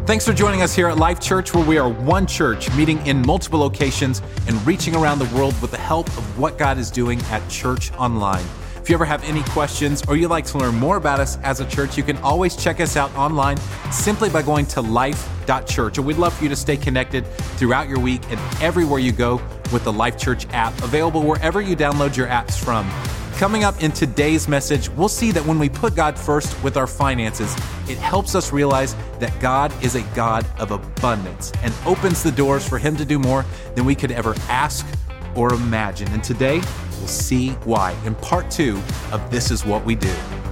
Thanks for joining us here at Life Church, where we are one church meeting in multiple locations and reaching around the world with the help of what God is doing at Church Online. If you ever have any questions or you'd like to learn more about us as a church, you can always check us out online simply by going to life.church. And we'd love for you to stay connected throughout your week and everywhere you go with the Life Church app, available wherever you download your apps from. Coming up in today's message, we'll see that when we put God first with our finances, it helps us realize that God is a God of abundance and opens the doors for Him to do more than we could ever ask or imagine. And today, we'll see why in part 2 of This Is What We Do.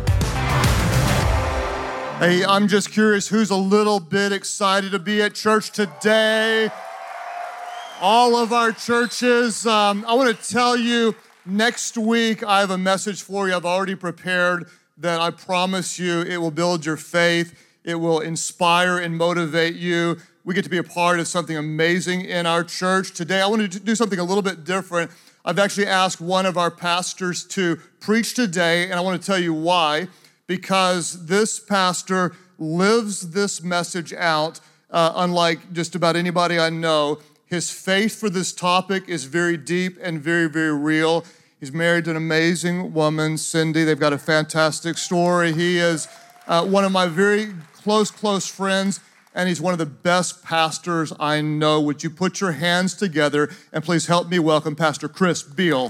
Hey, I'm just curious who's a little bit excited to be at church today. All of our churches. I want to tell you, next week, I have a message for you I've already prepared that I promise you it will build your faith. It will inspire and motivate you. We get to be a part of something amazing in our church. Today, I want to do something a little bit different. I've actually asked one of our pastors to preach today, and I want to tell you why. Because this pastor lives this message out, unlike just about anybody I know. His faith for this topic is very deep and very, very real. He's married to an amazing woman, Cindy. They've got a fantastic story. He is one of my very close friends, and he's one of the best pastors I know. Would you put your hands together and please help me welcome Pastor Chris Beal.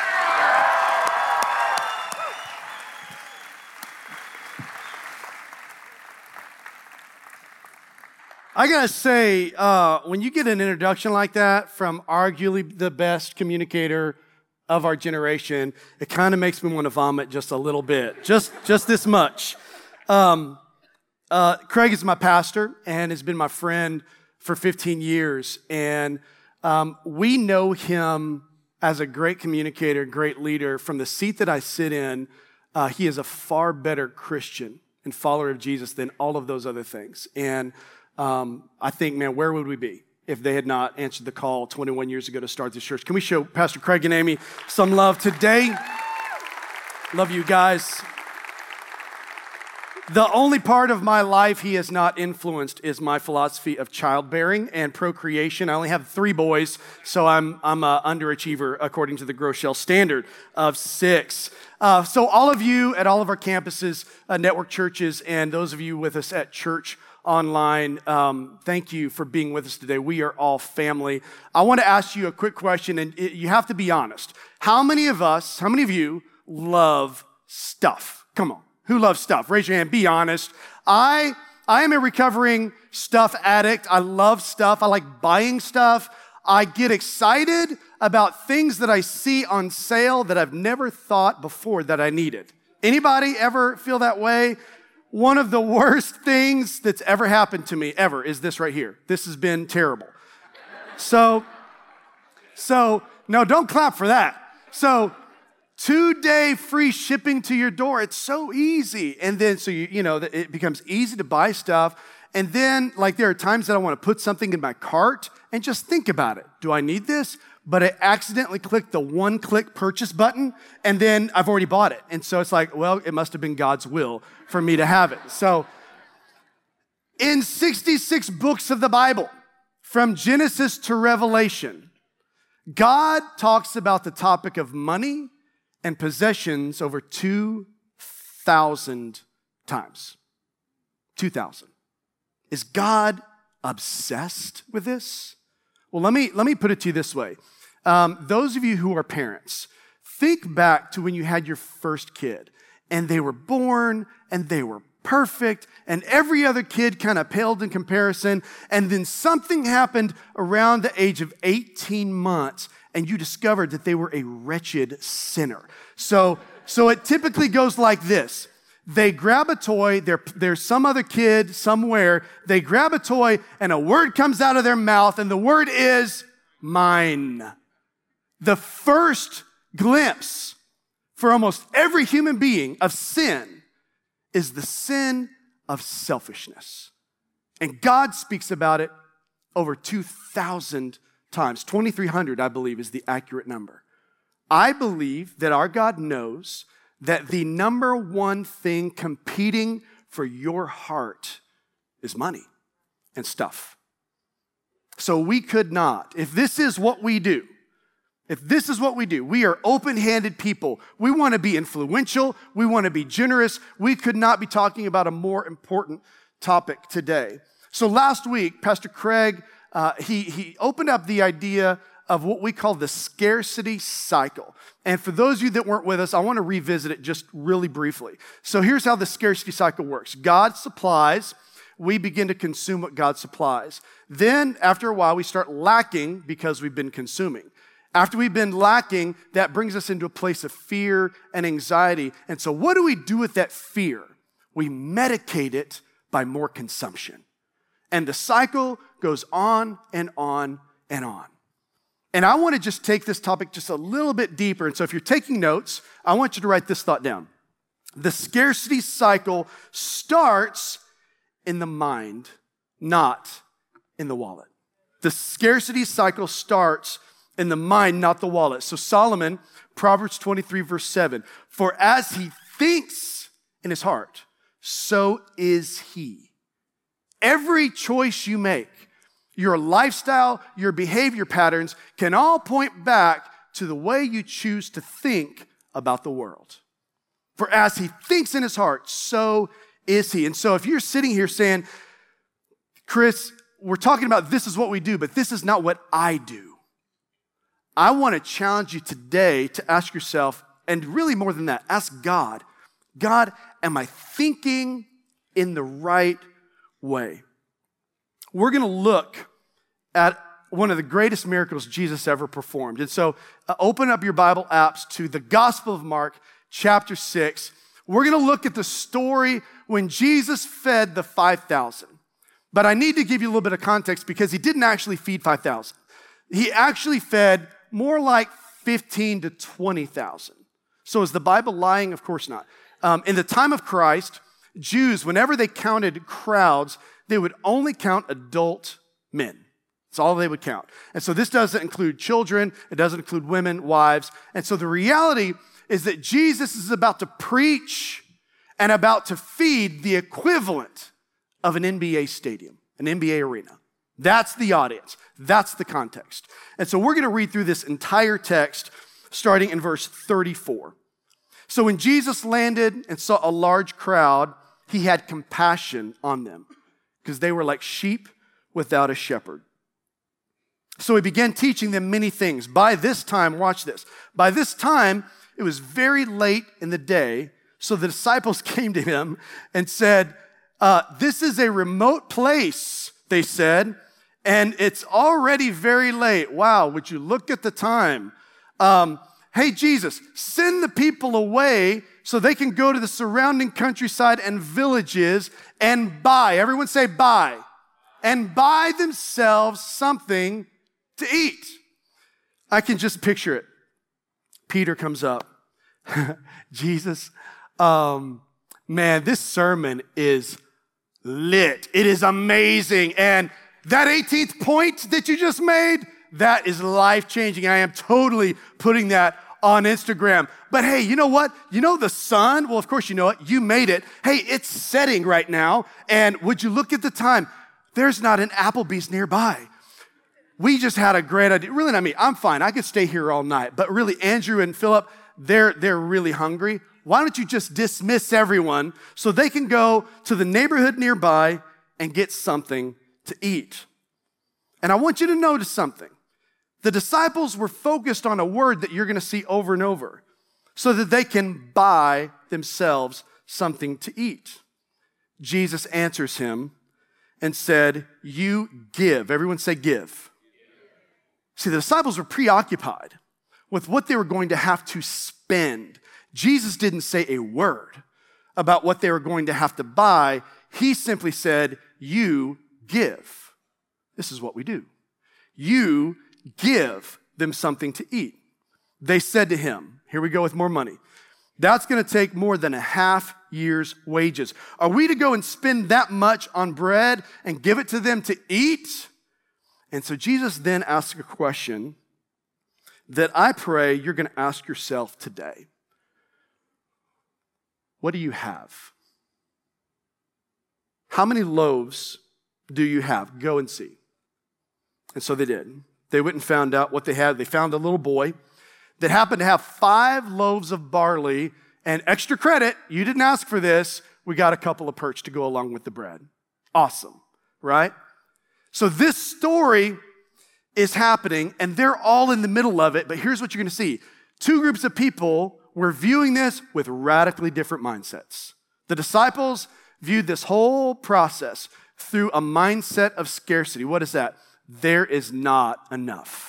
I gotta say, when you get an introduction like that from arguably the best communicator of our generation, it kind of makes me want to vomit just a little bit, just this much. Craig is my pastor and has been my friend for 15 years, and we know him as a great communicator, great leader. From the seat that I sit in, he is a far better Christian and follower of Jesus than all of those other things. And I think, man, where would we be if they had not answered the call 21 years ago to start this church? Can we show Pastor Craig and Amy some love today? Love you guys. The only part of my life he has not influenced is my philosophy of childbearing and procreation. I only have 3 boys, so I'm an underachiever according to the Groeschel standard of 6. So all of you at all of our campuses, network churches, and those of you with us at Church Online, thank you for being with us today. We are all family. I want to ask you a quick question, and you have to be honest. How many of you love stuff? Come on. Who loves stuff? Raise your hand. Be honest. I am a recovering stuff addict. I love stuff. I like buying stuff. I get excited about things that I see on sale that I've never thought before that I needed. Anybody ever feel that way? One of the worst things that's ever happened to me ever is this right here. This has been terrible. So no, don't clap for that. So 2-day free shipping to your door. It's so easy. And then, so it becomes easy to buy stuff. And then, like, there are times that I want to put something in my cart and just think about it. Do I need this? But I accidentally clicked the one-click purchase button, and then I've already bought it. And so it's like, well, it must have been God's will for me to have it. So in 66 books of the Bible, from Genesis to Revelation, God talks about the topic of money and possessions over 2,000 times. 2,000. Is God obsessed with this? Well, let me put it to you this way. Those of you who are parents, think back to when you had your first kid and they were born and they were perfect and every other kid kind of paled in comparison, and then something happened around the age of 18 months and you discovered that they were a wretched sinner. So it typically goes like this. They grab a toy, there's some other kid somewhere, they grab a toy and a word comes out of their mouth and the word is mine. The first glimpse for almost every human being of sin is the sin of selfishness. And God speaks about it over 2,000 times. 2,300, I believe, is the accurate number. I believe that our God knows that the number one thing competing for your heart is money. and stuff. So we could not. If this is what we do, we are open-handed people. We want to be influential. We want to be generous. We could not be talking about a more important topic today. So last week, Pastor Craig, he opened up the idea of what we call the scarcity cycle. And for those of you that weren't with us, I want to revisit it just really briefly. So here's how the scarcity cycle works. God supplies. We begin to consume what God supplies. Then, after a while, we start lacking because we've been consuming. After we've been lacking, that brings us into a place of fear and anxiety. And so what do we do with that fear? We medicate it by more consumption. And the cycle goes on and on and on. And I want to just take this topic just a little bit deeper. And so if you're taking notes, I want you to write this thought down. The scarcity cycle starts in the mind, not in the wallet. The scarcity cycle starts in the mind, not the wallet. So Solomon, Proverbs 23, verse 7, for as he thinks in his heart, so is he. Every choice you make, your lifestyle, your behavior patterns can all point back to the way you choose to think about the world. For as he thinks in his heart, so is he. And so if you're sitting here saying, Chris, we're talking about this is what we do, but this is not what I do. I want to challenge you today to ask yourself, and really more than that, ask God, am I thinking in the right way? We're going to look at one of the greatest miracles Jesus ever performed. And so open up your Bible apps to the Gospel of Mark, chapter 6. We're going to look at the story when Jesus fed the 5,000. But I need to give you a little bit of context because he didn't actually feed 5,000. He actually fed more like 15 to 20,000. So is the Bible lying? Of course not. In the time of Christ, Jews, whenever they counted crowds, they would only count adult men. That's all they would count. And so this doesn't include children. It doesn't include women, wives. And so the reality is that Jesus is about to preach and about to feed the equivalent of an NBA stadium, an NBA arena. That's the audience. That's the context. And so we're going to read through this entire text starting in verse 34. So when Jesus landed and saw a large crowd, he had compassion on them because they were like sheep without a shepherd. So he began teaching them many things. By this time, watch this. By this time, it was very late in the day, so the disciples came to him and said, this is a remote place, they said, and it's already very late. Wow, would you look at the time? Hey, Jesus, send the people away so they can go to the surrounding countryside and villages and buy. Everyone say buy. And buy themselves something to eat. I can just picture it. Peter comes up. Jesus, man, this sermon is lit. It is amazing. And that 18th point that you just made, that is life-changing. I am totally putting that on Instagram. But hey, you know what? You know the sun? Well, of course you know it. You made it. Hey, it's setting right now. And would you look at the time? There's not an Applebee's nearby. We just had a great idea. Really not me. I'm fine. I could stay here all night. But really, Andrew and Philip, they're really hungry. Why don't you just dismiss everyone so they can go to the neighborhood nearby and get something to eat? And I want you to notice something. The disciples were focused on a word that you're going to see over and over so that they can buy themselves something to eat. Jesus answers him and said, you give. Everyone say give. See, the disciples were preoccupied with what they were going to have to spend. Jesus didn't say a word about what they were going to have to buy. He simply said, you give. This is what we do. You give them something to eat. They said to him, here we go with more money. That's going to take more than a half year's wages. Are we to go and spend that much on bread and give it to them to eat? And so Jesus then asks a question that I pray you're going to ask yourself today. What do you have? How many loaves do you have? Go and see. And so they did. They went and found out what they had. They found a little boy that happened to have 5 loaves of barley and extra credit. You didn't ask for this. We got a couple of perch to go along with the bread. Awesome, right? So this story is happening, and they're all in the middle of it, but here's what you're going to see. 2 groups of people were viewing this with radically different mindsets. The disciples viewed this whole process through a mindset of scarcity. What is that? There is not enough.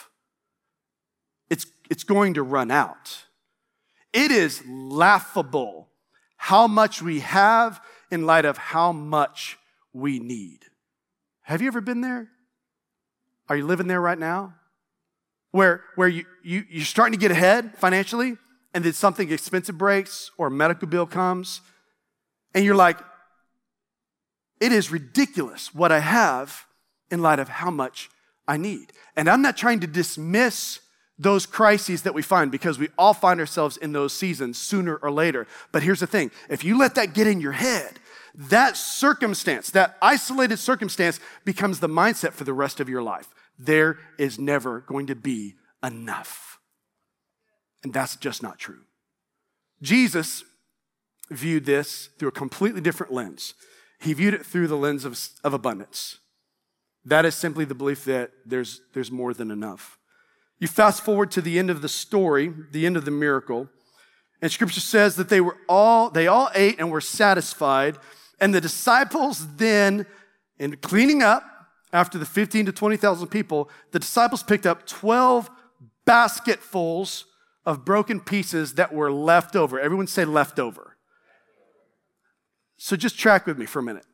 It's going to run out. It is laughable how much we have in light of how much we need. Have you ever been there? Are you living there right now? Where you're starting to get ahead financially, and then something expensive breaks or a medical bill comes, and you're like, it is ridiculous what I have in light of how much I need. And I'm not trying to dismiss those crises that we find, because we all find ourselves in those seasons sooner or later. But here's the thing. If you let that get in your head, that circumstance, that isolated circumstance, becomes the mindset for the rest of your life. There is never going to be enough. And that's just not true. Jesus viewed this through a completely different lens. He viewed it through the lens of abundance. That is simply the belief that there's more than enough. You fast forward to the end of the story, the end of the miracle, and Scripture says that they all ate and were satisfied, and the disciples then, in cleaning up after the 15 to 20,000 people, the disciples picked up 12 basketfuls of broken pieces that were left over. Everyone say leftover. So just track with me for a minute.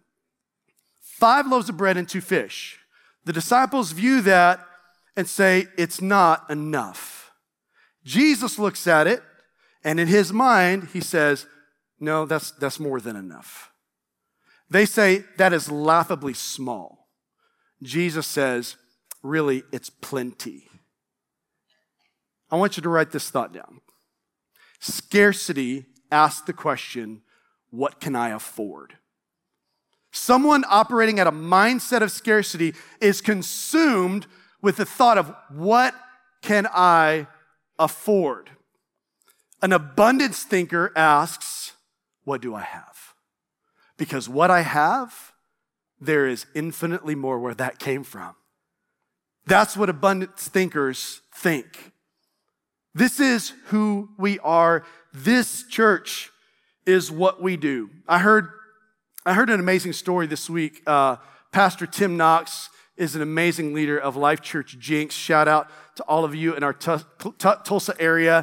5 loaves of bread and 2 fish. The disciples view that and say, it's not enough. Jesus looks at it, and in his mind, he says, no, that's more than enough. They say, that is laughably small. Jesus says, really, it's plenty. I want you to write this thought down. Scarcity asks the question, what can I afford? Someone operating at a mindset of scarcity is consumed with the thought of, what can I afford? An abundance thinker asks, what do I have? Because what I have, there is infinitely more where that came from. That's what abundance thinkers think. This is who we are. This church is what we do. I heard an amazing story this week. Pastor Tim Knox is an amazing leader of Life Church Jinx. Shout out to all of you in our Tulsa area.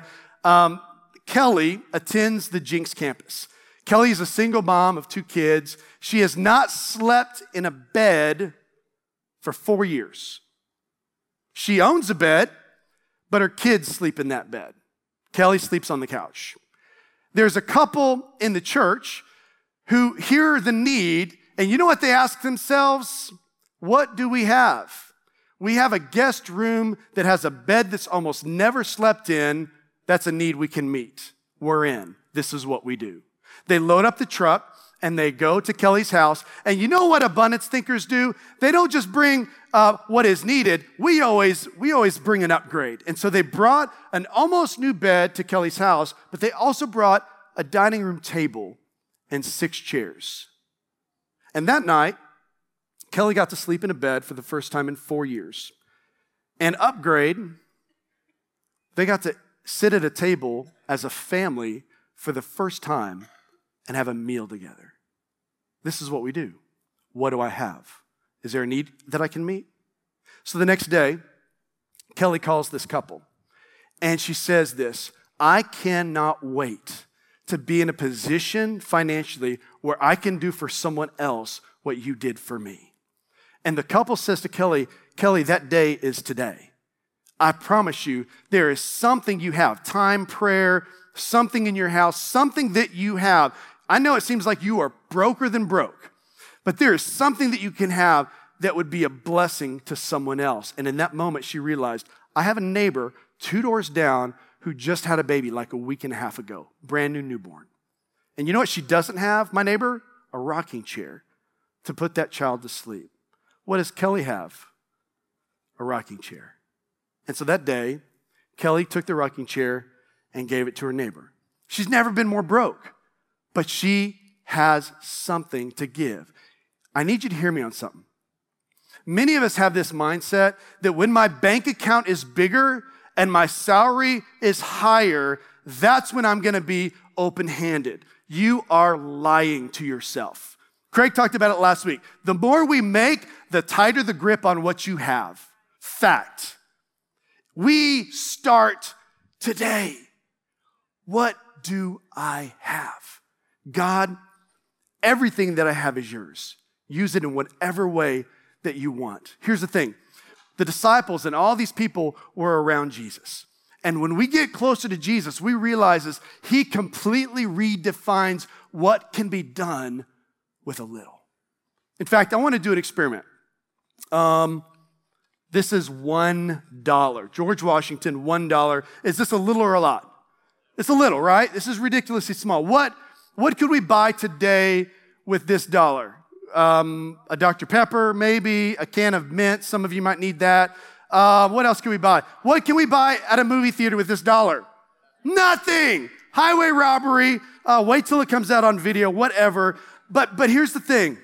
Kelly attends the Jinx campus. Kelly is a single mom of 2 kids. She has not slept in a bed for 4 years. She owns a bed, but her kids sleep in that bed. Kelly sleeps on the couch. There's a couple in the church who hear the need, and you know what they ask themselves? What do we have? We have a guest room that has a bed that's almost never slept in. That's a need we can meet. We're in. This is what we do. They load up the truck and they go to Kelly's house. And you know what abundance thinkers do? They don't just bring what is needed. We always bring an upgrade. And so they brought an almost new bed to Kelly's house, but they also brought a dining room table and 6 chairs. And that night, Kelly got to sleep in a bed for the first time in 4 years. And upgrade, they got to sit at a table as a family for the first time and have a meal together. This is what we do. What do I have? Is there a need that I can meet? So the next day, Kelly calls this couple, and she says this, I cannot wait to be in a position financially where I can do for someone else what you did for me. And the couple says to Kelly, Kelly, that day is today. I promise you, there is something you have, time, prayer, something in your house, something that you have. I know it seems like you are broker than broke, but there is something that you can have that would be a blessing to someone else. And in that moment, she realized, I have a neighbor 2 doors down who just had a baby like a week and a half ago, brand new newborn. And you know what she doesn't have, my neighbor? A rocking chair to put that child to sleep. what does Kelly have? A rocking chair. And so that day, Kelly took the rocking chair and gave it to her neighbor. She's never been more broke, but she has something to give. I need you to hear me on something. Many of us have this mindset that when my bank account is bigger and my salary is higher, that's when I'm gonna be open-handed. You are lying to yourself. Craig talked about it last week. The more we make, the tighter the grip on what you have. Fact. We start today. What do I have? God, everything that I have is yours. Use it in whatever way that you want. Here's the thing. The disciples and all these people were around Jesus. And when we get closer to Jesus, we realize he completely redefines what can be done with a little. In fact, I want to do an experiment. This is $1. George Washington, $1. Is this a little or a lot? It's a little, right? This is ridiculously small. What could we buy today with this dollar? A Dr. Pepper, maybe, a can of mint. Some of you might need that. What else can we buy? What can we buy at a movie theater with this dollar? Nothing. Highway robbery. Wait till it comes out on video, whatever. But here's the thing.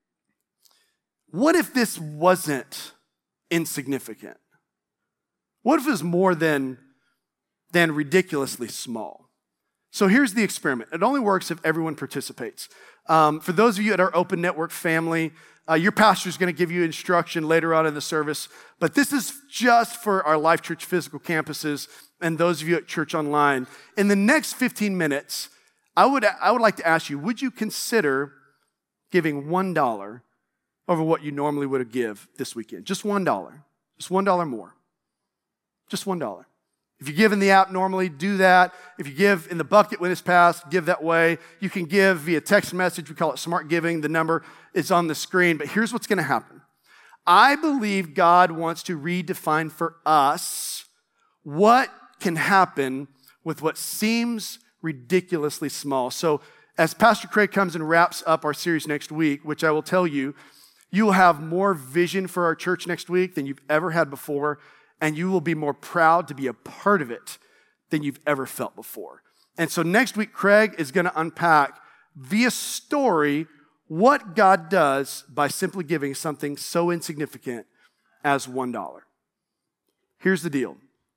What if this wasn't insignificant? What if it was more than ridiculously small? So here's the experiment. It only works if everyone participates. For those of you at our Open Network family, your pastor is going to give you instruction later on in the service, but this is just for our Life Church physical campuses and those of you at Church Online. In the next 15 minutes, I would like to ask you, would you consider giving $1 over what you normally would give this weekend? Just $1. Just $1 more. Just $1. If you give in the app normally, do that. If you give in the bucket when it's passed, give that way. You can give via text message. We call it smart giving. The number is on the screen. But here's what's going to happen. I believe God wants to redefine for us what can happen with what seems ridiculously small. So as Pastor Craig comes and wraps up our series next week, which I will tell you, you will have more vision for our church next week than you've ever had before. And you will be more proud to be a part of it than you've ever felt before. And so next week, Craig is going to unpack via story what God does by simply giving something so insignificant as $1. Here's the deal.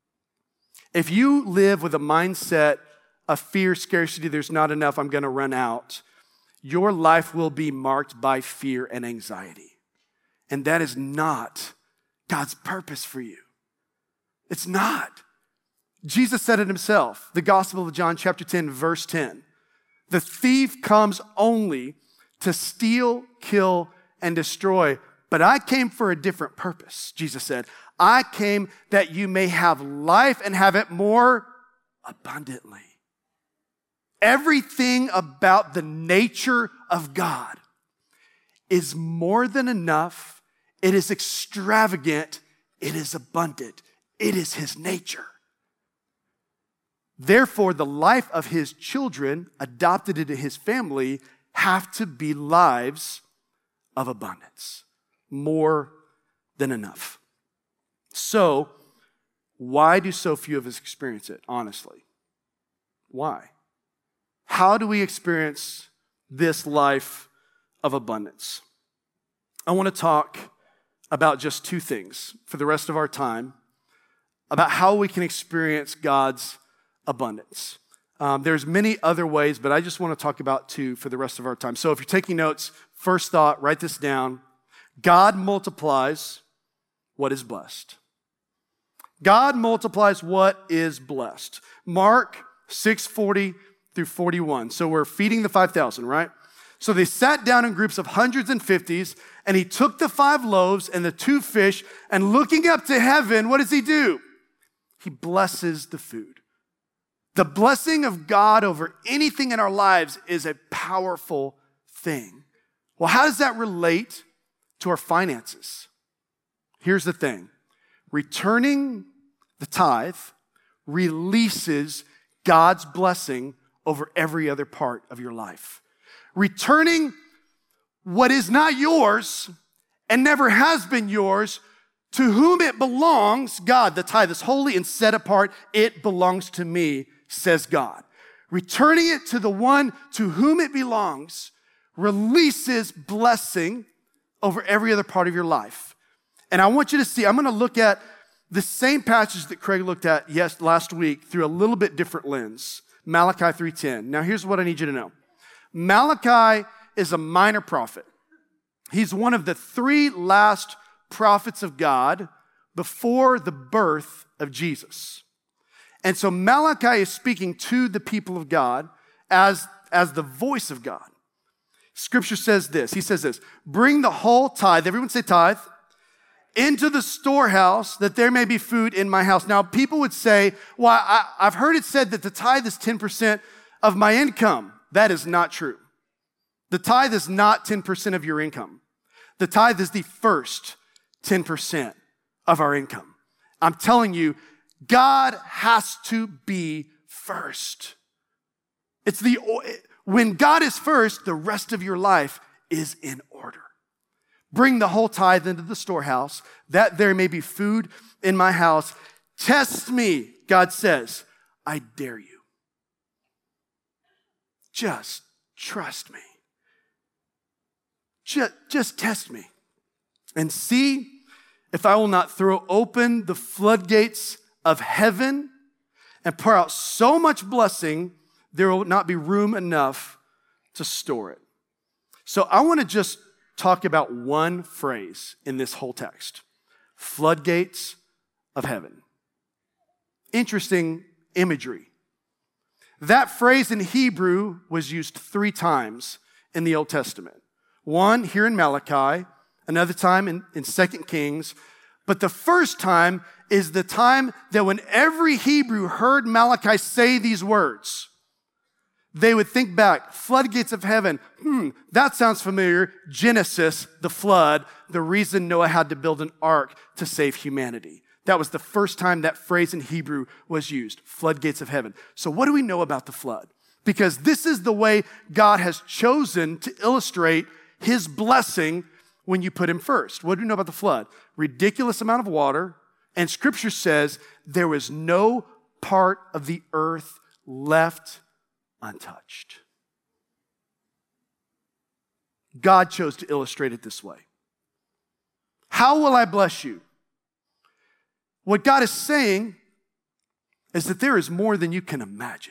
If you live with a mindset of fear, scarcity, there's not enough, I'm going to run out, your life will be marked by fear and anxiety. And that is not God's purpose for you. It's not. Jesus said it himself, the Gospel of John chapter 10, verse 10. The thief comes only to steal, kill, and destroy. But I came for a different purpose, Jesus said. I came that you may have life and have it more abundantly. Everything about the nature of God is more than enough. It is extravagant. It is abundant. It is his nature. Therefore, the life of his children adopted into his family have to be lives of abundance. More than enough. So, why do so few of us experience it, honestly? Why? How do we experience this life of abundance? I want to talk about just two things for the rest of our time, about how we can experience God's abundance. There's many other ways, but I just want to talk about two for the rest of our time. So if you're taking notes, first thought, write this down. God multiplies what is blessed. God multiplies what is blessed. Mark 6:40 through 41. So we're feeding the 5,000, right? So they sat down in groups of hundreds and fifties, and he took the 5 loaves and the 2 fish, and looking up to heaven, what does he do? He blesses the food. The blessing of God over anything in our lives is a powerful thing. Well, how does that relate to our finances? Here's the thing. Returning the tithe releases God's blessing over every other part of your life. Returning what is not yours and never has been yours. To whom it belongs, God, the tithe is holy and set apart. It belongs to me, says God. Returning it to the one to whom it belongs releases blessing over every other part of your life. And I want you to see, I'm going to look at the same passage that Craig looked at last week through a little bit different lens. Malachi 3:10. Now here's what I need you to know. Malachi is a minor prophet. He's one of the 3 last prophets of God before the birth of Jesus. And so Malachi is speaking to the people of God as the voice of God. Scripture says this. He says this, bring the whole tithe, everyone say tithe, into the storehouse that there may be food in my house. Now, people would say, well, I've heard it said that the tithe is 10% of my income. That is not true. The tithe is not 10% of your income. The tithe is the first 10% of our income. I'm telling you, God has to be first. When God is first, the rest of your life is in order. Bring the whole tithe into the storehouse, that there may be food in my house. Test me, God says, I dare you. Just trust me. Just test me and see if I will not throw open the floodgates of heaven and pour out so much blessing, there will not be room enough to store it. So I want to just talk about one phrase in this whole text. Floodgates of heaven. Interesting imagery. That phrase in Hebrew was used 3 times in the Old Testament. One here in Malachi, another time in 2 Kings. But the first time is the time that when every Hebrew heard Malachi say these words, they would think back, floodgates of heaven. That sounds familiar. Genesis, the flood, the reason Noah had to build an ark to save humanity. That was the first time that phrase in Hebrew was used, floodgates of heaven. So what do we know about the flood? Because this is the way God has chosen to illustrate his blessing when you put him first. What do we know about the flood? Ridiculous amount of water, and Scripture says there was no part of the earth left untouched. God chose to illustrate it this way. How will I bless you? What God is saying is that there is more than you can imagine.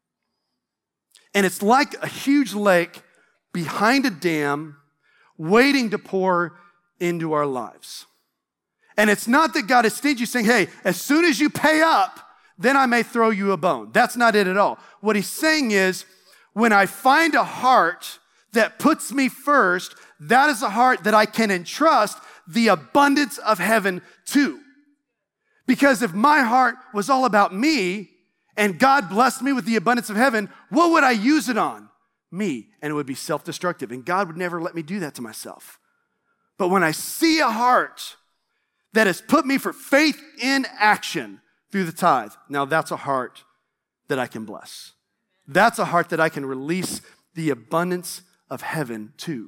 And it's like a huge lake behind a dam waiting to pour into our lives. And it's not that God is stingy saying, hey, as soon as you pay up, then I may throw you a bone. That's not it at all. What he's saying is, when I find a heart that puts me first, that is a heart that I can entrust the abundance of heaven to. Because if my heart was all about me and God blessed me with the abundance of heaven, what would I use it on? Me. And it would be self-destructive. And God would never let me do that to myself. But when I see a heart that has put me for faith in action through the tithe, now that's a heart that I can bless. That's a heart that I can release the abundance of heaven to.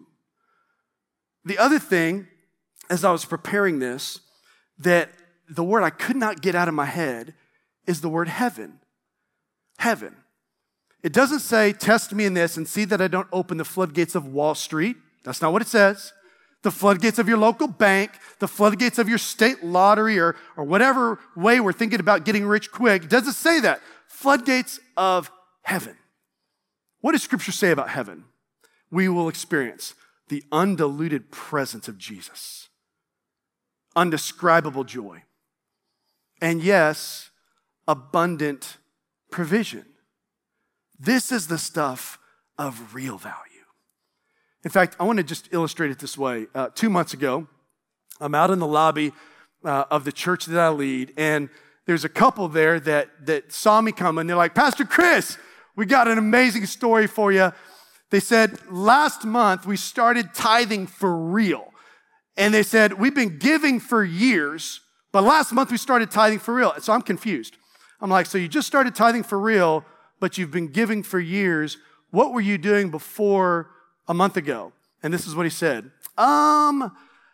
The other thing, as I was preparing this, that the word I could not get out of my head is the word heaven. Heaven. It doesn't say, test me in this and see that I don't open the floodgates of Wall Street. That's not what it says. The floodgates of your local bank, the floodgates of your state lottery, or whatever way we're thinking about getting rich quick. It doesn't say that. Floodgates of heaven. What does Scripture say about heaven? We will experience the undiluted presence of Jesus. Undescribable joy. And yes, abundant provision. This is the stuff of real value. In fact, I want to just illustrate it this way. 2 months ago, I'm out in the lobby of the church that I lead, and there's a couple there that saw me coming. They're like, Pastor Chris, we got an amazing story for you. They said, last month we started tithing for real. And they said, we've been giving for years, but last month we started tithing for real. So I'm confused. I'm like, so you just started tithing for real, but you've been giving for years. What were you doing before a month ago? And this is what he said.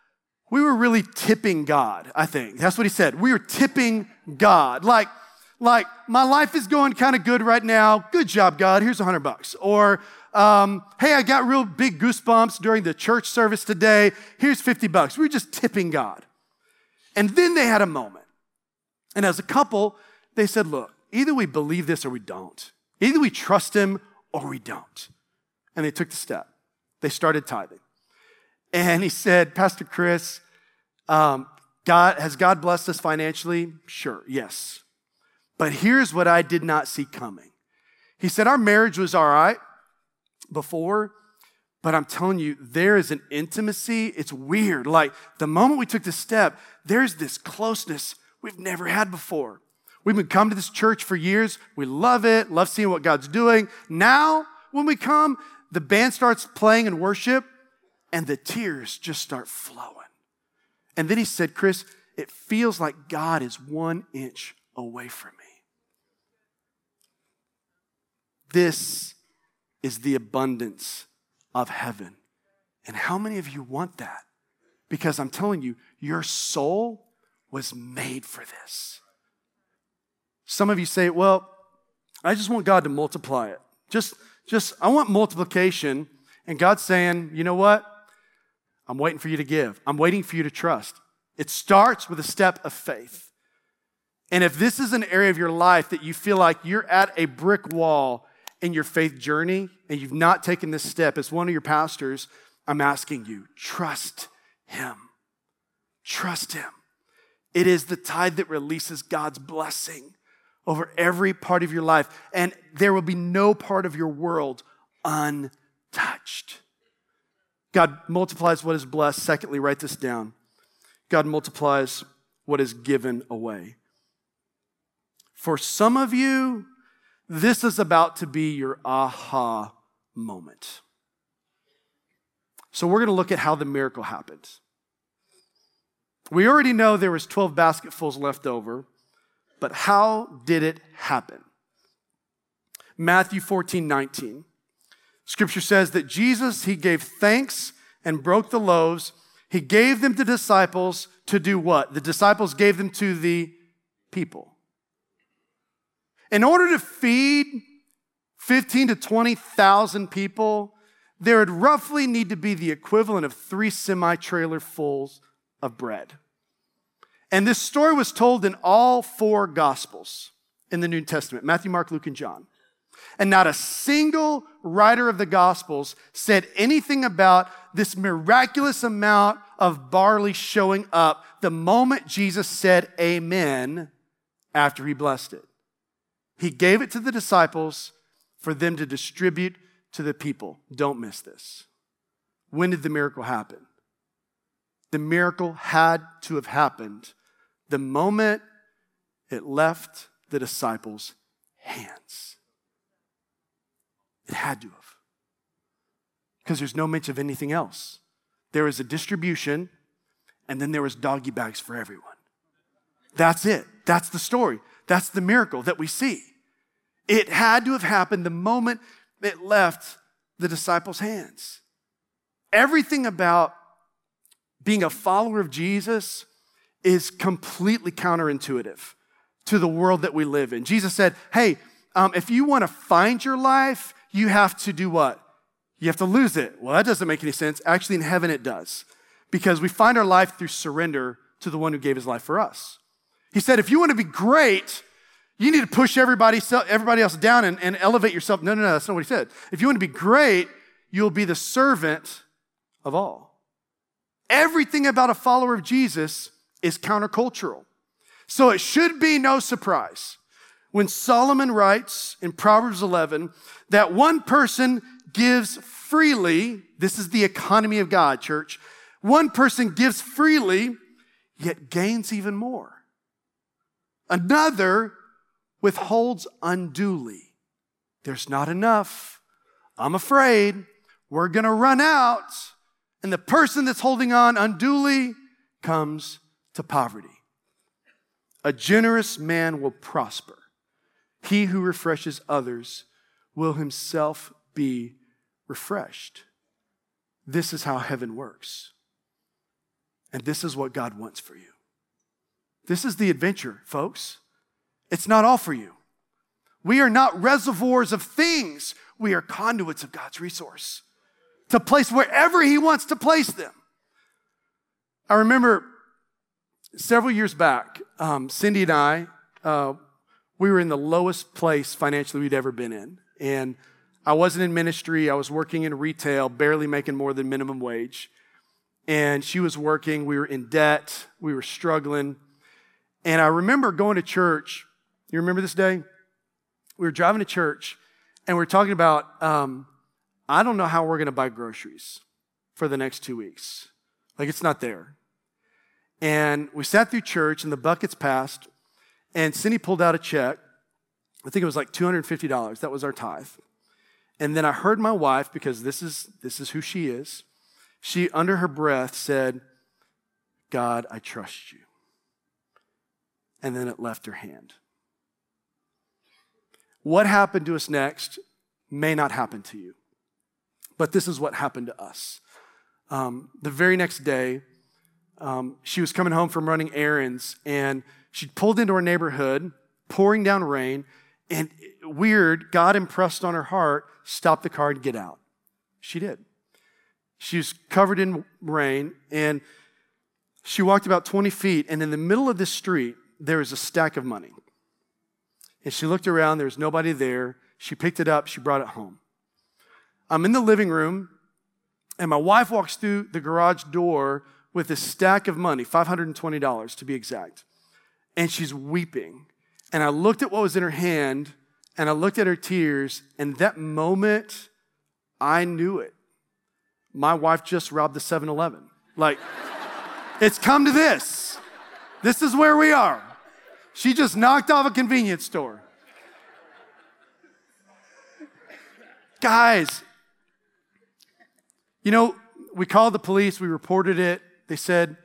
we were really tipping God, I think. That's what he said. We were tipping God. Like my life is going kind of good right now. Good job, God. Here's $100. Or, hey, I got real big goosebumps during the church service today. Here's $50. We were just tipping God. And then they had a moment. And as a couple, they said, look, either we believe this or we don't. Either we trust him or we don't. And they took the step. They started tithing. And he said, Pastor Chris, has God blessed us financially? Sure, yes. But here's what I did not see coming. He said, our marriage was all right before, but I'm telling you, there is an intimacy. It's weird. Like the moment we took this step, there's this closeness we've never had before. We've been coming to this church for years. We love it, love seeing what God's doing. Now, when we come, the band starts playing in worship, and the tears just start flowing. And then he said, Chris, it feels like God is 1 inch away from me. This is the abundance of heaven. And how many of you want that? Because I'm telling you, your soul was made for this. Some of you say, well, I just want God to multiply it. I want multiplication. And God's saying, you know what? I'm waiting for you to give. I'm waiting for you to trust. It starts with a step of faith. And if this is an area of your life that you feel like you're at a brick wall in your faith journey and you've not taken this step, as one of your pastors, I'm asking you, trust him. Trust him. It is the tithe that releases God's blessing over every part of your life. And there will be no part of your world untouched. God multiplies what is blessed. Secondly, write this down. God multiplies what is given away. For some of you, this is about to be your aha moment. So we're going to look at how the miracle happened. We already know there was 12 basketfuls left over, but how did it happen? Matthew 14:19. Scripture says that Jesus, he gave thanks and broke the loaves. He gave them to disciples to do what? The disciples gave them to the people. In order to feed 15 to 20,000 people, there would roughly need to be the equivalent of 3 semi-trailer fulls of bread. And this story was told in all 4 Gospels in the New Testament, Matthew, Mark, Luke, and John. And not a single writer of the Gospels said anything about this miraculous amount of barley showing up the moment Jesus said amen after he blessed it. He gave it to the disciples for them to distribute to the people. Don't miss this. When did the miracle happen? The miracle had to have happened the moment it left the disciples' hands. It had to have. Because there's no mention of anything else. There was a distribution, and then there was doggy bags for everyone. That's it. That's the story. That's the miracle that we see. It had to have happened the moment it left the disciples' hands. Everything about being a follower of Jesus is completely counterintuitive to the world that we live in. Jesus said, hey, if you want to find your life, you have to do what? You have to lose it. Well, that doesn't make any sense. Actually, in heaven it does. Because we find our life through surrender to the one who gave his life for us. He said, if you want to be great, you need to push everybody else down and elevate yourself. No, that's not what he said. If you want to be great, you'll be the servant of all. Everything about a follower of Jesus is countercultural. So it should be no surprise when Solomon writes in Proverbs 11 that one person gives freely. This is the economy of God, church. One person gives freely, yet gains even more. Another withholds unduly. There's not enough. I'm afraid we're going to run out. And the person that's holding on unduly comes to poverty. A generous man will prosper. He who refreshes others will himself be refreshed. This is how heaven works. And this is what God wants for you. This is the adventure, folks. It's not all for you. We are not reservoirs of things. We are conduits of God's resource to place wherever he wants to place them. I remember several years back, Cindy and I, we were in the lowest place financially we'd ever been in. And I wasn't in ministry. I was working in retail, barely making more than minimum wage. And she was working. We were in debt. We were struggling. And I remember going to church. You remember this day? We were driving to church, and we were talking about, I don't know how we're going to buy groceries for the next 2 weeks. Like, it's not there. And we sat through church, and the buckets passed, and Cindy pulled out a check. I think it was like $250. That was our tithe. And then I heard my wife, because this is who she is, she, under her breath, said, God, I trust you. And then it left her hand. What happened to us next may not happen to you. But this is what happened to us. The very next day, she was coming home from running errands, and she pulled into our neighborhood, pouring down rain, and weird, God impressed on her heart, stop the car and get out. She did. She was covered in rain, and she walked about 20 feet, and in the middle of this street, there was a stack of money. And she looked around, there was nobody there. She picked it up, she brought it home. I'm in the living room, and my wife walks through the garage door with a stack of money, $520 to be exact. And she's weeping. And I looked at what was in her hand, and I looked at her tears, and that moment, I knew it. My wife just robbed the 7-Eleven. Like, it's come to this. This is where we are. She just knocked off a convenience store. Guys, you know, we called the police, we reported it. They said,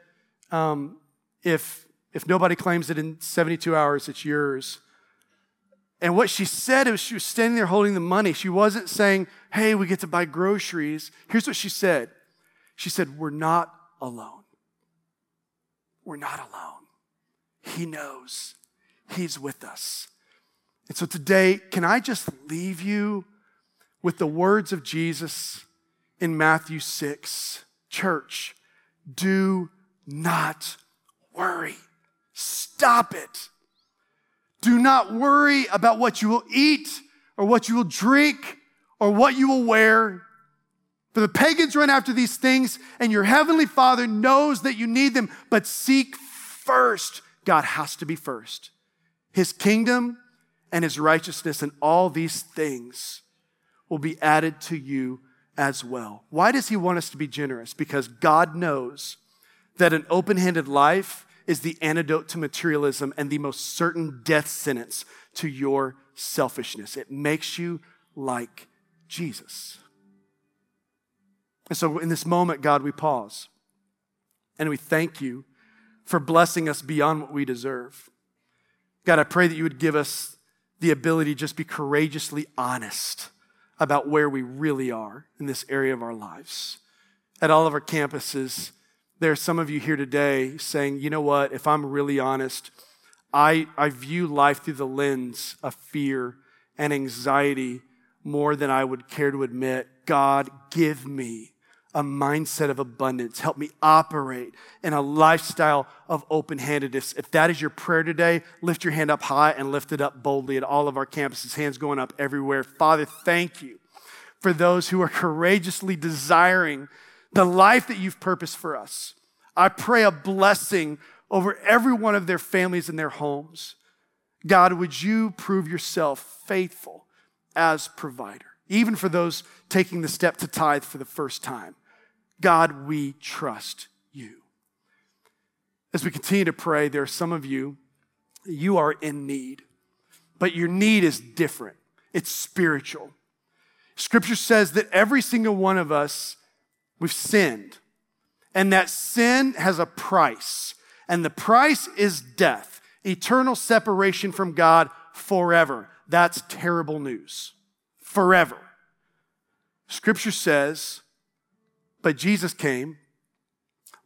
if nobody claims it in 72 hours, it's yours. And what she said is she was standing there holding the money. She wasn't saying, hey, we get to buy groceries. Here's what she said. She said, we're not alone. We're not alone. He knows. He's with us. And so today, can I just leave you with the words of Jesus in Matthew 6? Church, do not worry. Stop it. Do not worry about what you will eat or what you will drink or what you will wear. For the pagans run after these things, and your heavenly Father knows that you need them. But seek first. God has to be first. His kingdom and his righteousness, and all these things will be added to you as well. Why does he want us to be generous? Because God knows that an open-handed life is the antidote to materialism and the most certain death sentence to your selfishness. It makes you like Jesus. And so in this moment, God, we pause and we thank you for blessing us beyond what we deserve. God, I pray that you would give us the ability to just be courageously honest about where we really are in this area of our lives. At all of our campuses, there are some of you here today saying, you know what, if I'm really honest, I view life through the lens of fear and anxiety more than I would care to admit. God, give me a mindset of abundance. Help me operate in a lifestyle of open-handedness. If that is your prayer today, lift your hand up high and lift it up boldly at all of our campuses, hands going up everywhere. Father, thank you for those who are courageously desiring the life that you've purposed for us. I pray a blessing over every one of their families and their homes. God, would you prove yourself faithful as provider, even for those taking the step to tithe for the first time. God, we trust you. As we continue to pray, there are some of you, you are in need, but your need is different. It's spiritual. Scripture says that every single one of us, we've sinned, and that sin has a price, and the price is death, eternal separation from God forever. That's terrible news. Forever. Scripture says, but Jesus came,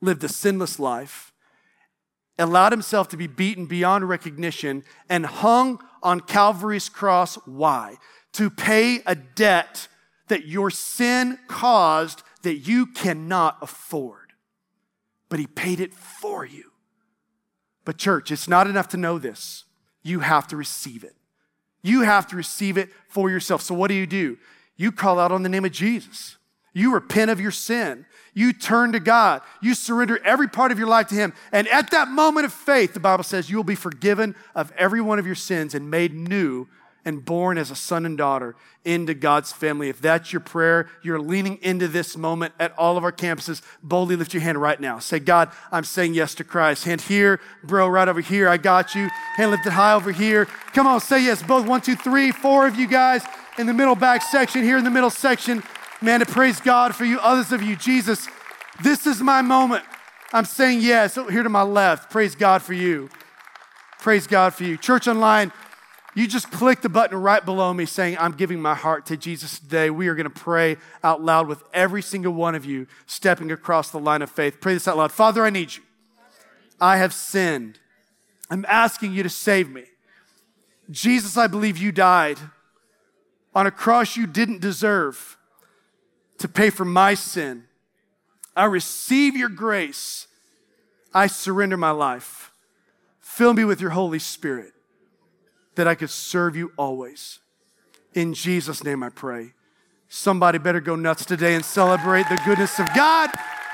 lived a sinless life, allowed himself to be beaten beyond recognition, and hung on Calvary's cross. Why? To pay a debt that your sin caused that you cannot afford. But he paid it for you. But church, it's not enough to know this. You have to receive it. You have to receive it for yourself. So what do? You call out on the name of Jesus. You repent of your sin. You turn to God. You surrender every part of your life to him. And at that moment of faith, the Bible says you will be forgiven of every one of your sins and made new and born as a son and daughter into God's family. If that's your prayer, you're leaning into this moment at all of our campuses, boldly lift your hand right now. Say, God, I'm saying yes to Christ. Hand here, bro, right over here. I got you. Hand lifted high over here. Come on, say yes. Both 1, 2, 3, 4 of you guys in the middle back section, here in the middle section. Man, to praise God for you. Others of you, Jesus, this is my moment. I'm saying yes. Oh, here to my left. Praise God for you. Praise God for you. Church Online, you just click the button right below me saying, I'm giving my heart to Jesus today. We are going to pray out loud with every single one of you stepping across the line of faith. Pray this out loud. Father, I need you. I have sinned. I'm asking you to save me. Jesus, I believe you died on a cross you didn't deserve to pay for my sin. I receive your grace. I surrender my life. Fill me with your Holy Spirit that I could serve you always. In Jesus' name I pray. Somebody better go nuts today and celebrate the goodness of God.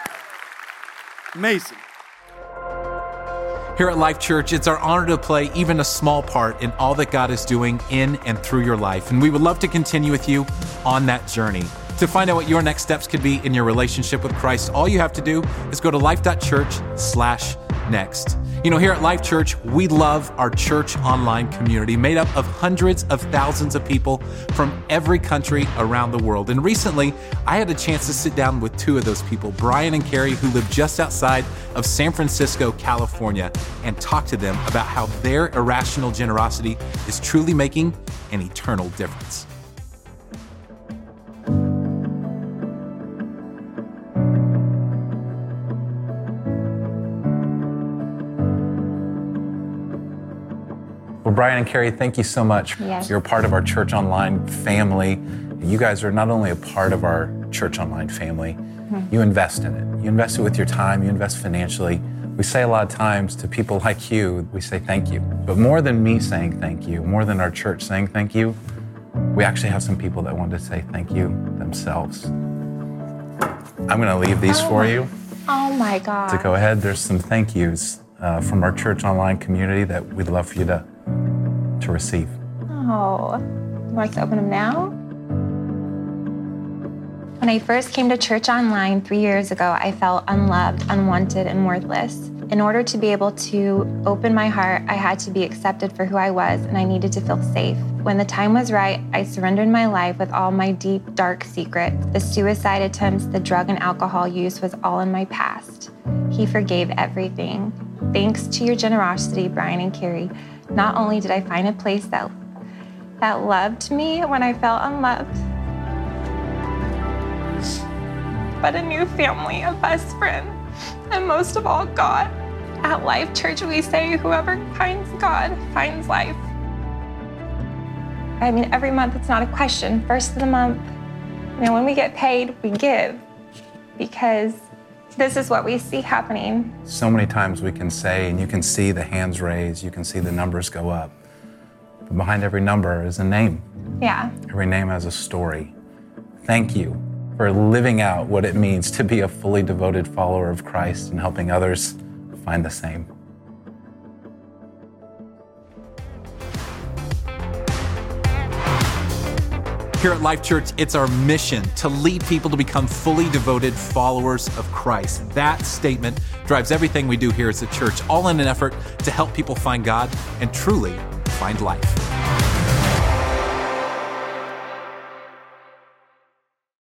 Amazing. Here at Life Church, it's our honor to play even a small part in all that God is doing in and through your life. And we would love to continue with you on that journey. To find out what your next steps could be in your relationship with Christ, all you have to do is go to life.church/next. You know, here at Life Church, we love our church online community made up of hundreds of thousands of people from every country around the world. And recently, I had a chance to sit down with two of those people, Brian and Carrie, who live just outside of San Francisco, California, and talk to them about how their irrational generosity is truly making an eternal difference. Well, Brian and Carrie, thank you so much. Yes. You're a part of our Church Online family. You guys are not only a part of our Church Online family, you invest in it. You invest it with your time, you invest financially. We say a lot of times to people like you, we say thank you. But more than me saying thank you, more than our church saying thank you, we actually have some people that want to say thank you themselves. I'm going to leave these for you. Oh my God. To go ahead, there's some thank yous from our Church Online community that we'd love for you to receive. Oh, you want to open them now? When I first came to Church Online 3 years ago, I felt unloved, unwanted, and worthless. In order to be able to open my heart, I had to be accepted for who I was, and I needed to feel safe. When the time was right, I surrendered my life with all my deep, dark secrets. The suicide attempts, the drug and alcohol use was all in my past. He forgave everything. Thanks to your generosity, Brian and Carrie, not only did I find a place that loved me when I felt unloved, but a new family, a best friend, and most of all, God. At Life Church, we say whoever finds God finds life. I mean, every month it's not a question. First of the month, when we get paid, we give because this is what we see happening. So many times we can say, and you can see the hands raised, you can see the numbers go up. But behind every number is a name. Yeah. Every name has a story. Thank you for living out what it means to be a fully devoted follower of Christ and helping others find the same. Here at Life Church, it's our mission to lead people to become fully devoted followers of Christ. That statement drives everything we do here as a church, all in an effort to help people find God and truly find life.